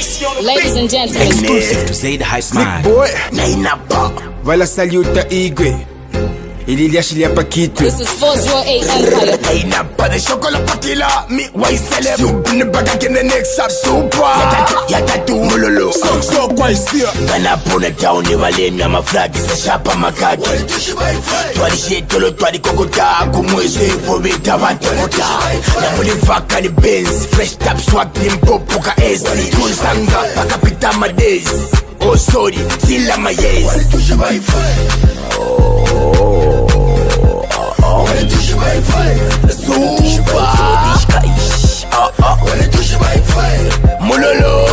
Ladies and gentlemen, exclusive to Zaid Hype Man. Boy, Nainapa. vala saluta igwe. Iliashilia pakitu. This is 408 Empire. Nainapa the chocolate pakila. Me why celeb. Soup in the back in the next up super. Yatatu mulolo. So quite see. Gana puna town ni wale na mafragi sa shapa makaki. Twali shetolo twali kokota. Kumweze fomita vantakota. Na muli vaka ni Benz. Fresh tap swag limpopo ka ezi. Kunsanga pakapita madays. Oh sorry, sila mayes. Wale touche my fire. Wale touche my fire. Super. Wale touche my fire. Mulolo.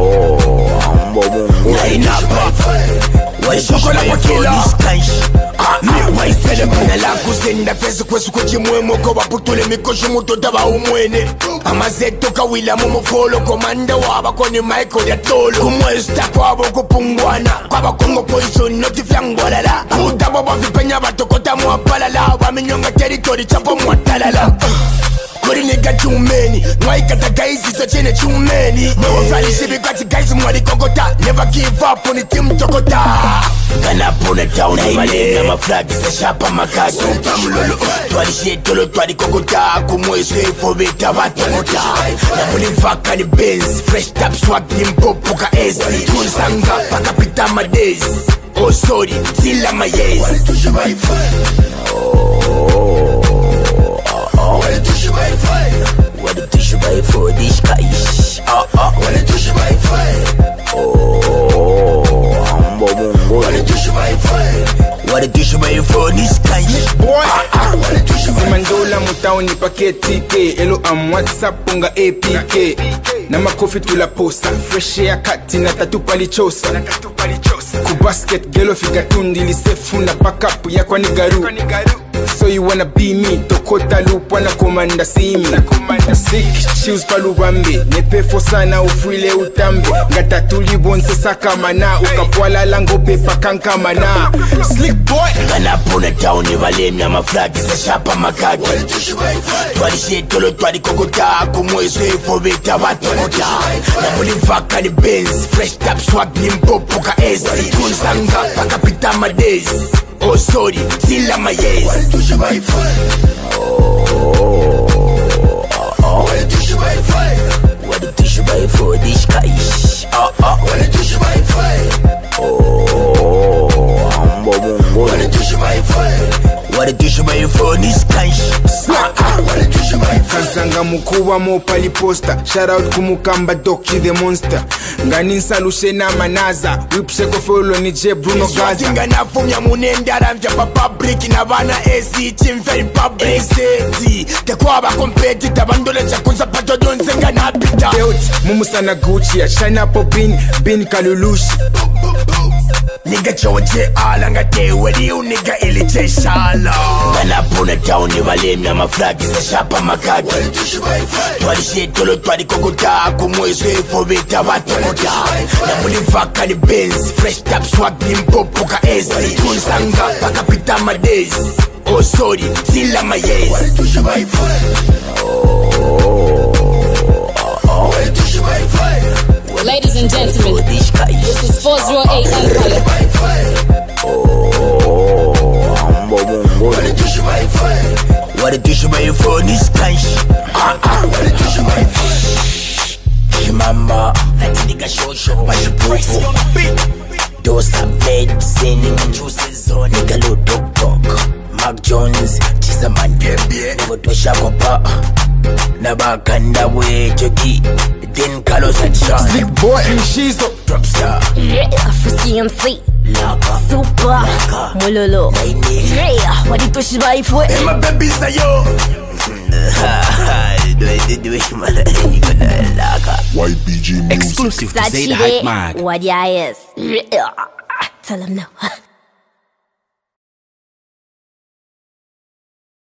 Nainapa. Wale chocolate pakila. Why celebrate la kusenda pesa kwesu kuchimwemo kwa waputule mikoshu muto taba umwene amazeto kawila mumufolo komanda waba koni Michael ya tolo kumwesta kwa wabo kupungwana kwa wakongo poison noti fyangwalala utaba wavipenya batokota mwapalala waminyonga territory chapo mwatalala Kuri nigga too many, mwai kata guys so chene too many. No valley shibi kati guys mwari kokota. Never give up on the team tokota. Gana puna town wale na mafragi sa shapa makaki. Super mulolo, twali shetolo twali kokota. Kumwese fomita vatokota. Na muli vaka ni Benz, fresh tap swag limpopo ka ezi. Kunsanga pakapita madays. Oh sorry, sila mayes. Wale touche my fire. Wale touche my fire. Wale touche my for this guys. Wale touche my fire. Wale touche my fire. Wale touche my for this guys. Boy, wale touche my Mandola mutaoni paketi ke. Elo am WhatsApp unga APK. Na makofi tula posta. Fresh ya kati na tatu palichosa. Ku basket gelo fika tundi lisefu na backup ya kwa nigaru. So you wanna be me, tokota loop wana komanda simi. Sick shoes palubambe, nepe fosana ufrile utambe. Ngata tuli bonse saka mana, ukapwala lango pepa kanka mana. Slick boy, gana puna town ni wale na mafragi sa shapa makaki. Twali shetolo twali kokota, kumweze fomita vatokota. Na muli vaka ni Benz, fresh tap swag limpopo ka ezi. Kunsanga pakapita madays. Oh sorry, sila mayes. Wale touche my fire. Wale touche my fire. Wale touche my for this guys. Wale touche my fire. Wale touche my fire. Wale touche my for this guys. Wale touche my fire. Kazanga mukuwa mo pali posta. Shout out kumukamba Doki the monster. Ngani salushe na manaza. Wipsheko follow ni J Bruno Gaza. Singa na fumya munenda ramja pa public na bana AC chimferi public safety. Tekwa ba competitor bandole chakunza pato donze ngana pita. Mumusana Gucci ya China popin bin kalulushi. Nigga choje ala ngate wedi u nigga ilije shala. Gana puna town ni wale na mafragi sa shapa makaki. Twali shetolo twali kokota. Kumweze fomita vatokota. Na muli vaka ni Benz, fresh tap swag limpopo ka ezi. Kunsanga pakapita madays. Oh sorry, sila mayes. Wale touche my fire. Wale touche my fire. Ladies and gentlemen, this is 408 Empire. Wale touche my fire. Wale touche my for this guys. Wale touche my fire. Mama, let's nigga show my press on the beat. Those are medicine and juices on nigga low dog. Mark Jones, she's a man. Never to shakapa. Nabakanda we jogi. Then Carlos and Sean. Slick boy, she's a drop star. CMC. Laka. Super. Mololo. Yeah, what it touche my foot. Hey my babies are yo. Do it, man. YBG Music. Exclusive to Zaid Hype Man. What ya is. Tell them no.